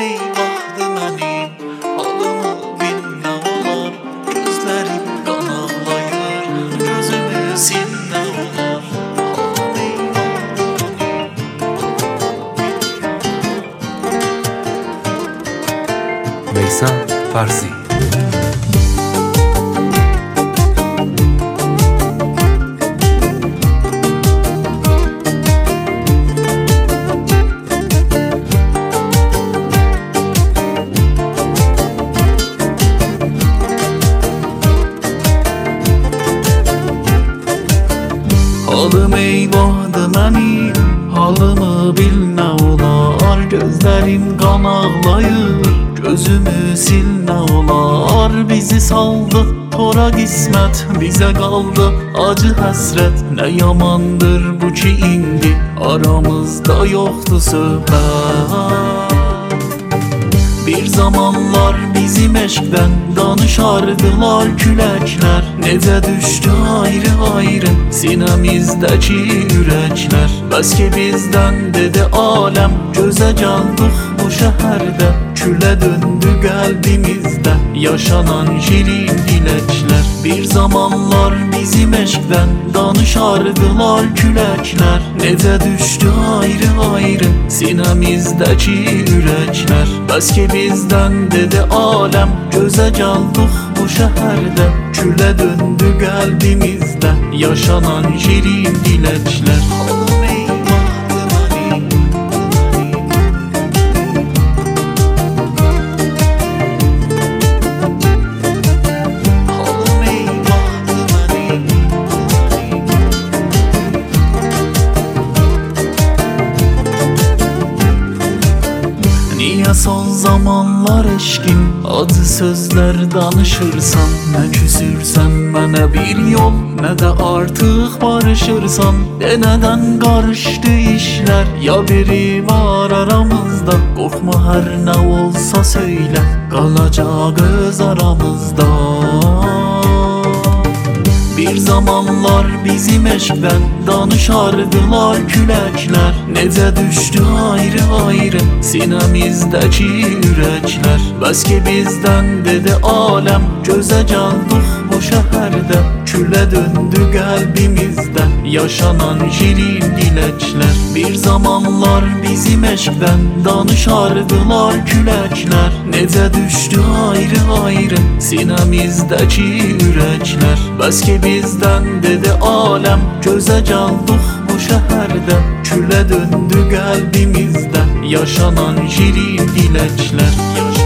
eyvahdı mənim, halımı bil nə olar. Gözlərim qan ağlayır, gözümü sil nə olar. Halım eyvahdı mənim. Veysel Farsi. Halım eyvahdı mənim, halımı bil nə olar. Gözlərim qan ağlayır, gözümü sil nə olar. Bizi saldı tora qismət, bizə qaldı acı həsrət. Nə yamandır bu ki indi aramızda yoxdur söhbət. Bir zamanlar bizim eşqdən danışardılar küləklər. Necə düşdü ayrı ayrı sinəmizdəki ürəklər. Bəs ki bizdən dedi aləm, gözə gəldik bu şəhərdə. Külə döndü qəlbimizdə yaşanan şirin diləklər. Bir zamanlar bizim eşqdən danışardılar küləklər. Necə düşdü ayrı ayrı sinəmizdəki ürəklər. Bəs ki bizdən dedi aləm, gözə gəldik bu şəhərdə. Külə döndü qəlbimizdə yaşanan şirin diləklər. Halım eyvahdı mənim, halım eyvahdı mənim. Niyə son zamanlar eşqim acı sözlər danışırsan? Nə küsürsən mənə bir yol, nə də artıq barışırsan. Nədən qarışdı işlər, ya biri var aramızda. Qorxma hər nə olsa söylə, qalacaq öz aramızda. Bir zamanlar bizim eşqdən danışardılar küləklər. Necə düşdü ayrı ayrı sinəmizdəki ürəklər. Bəs ki bizdən dedi aləm, gözə gəldik bu şəhərdə. Külə döndü qəlbimizdə yaşanan şirin diləklər. Bir zamanlar bizim eşqdən danışardılar küləklər. Necə düşdü ayrı ayrı sinəmizdəki ürəklər. Bəs ki bizdən dedi aləm, gözə gəldik bu şəhərdə. Külə döndü qəlbimizdə yaşanan şirin diləklər.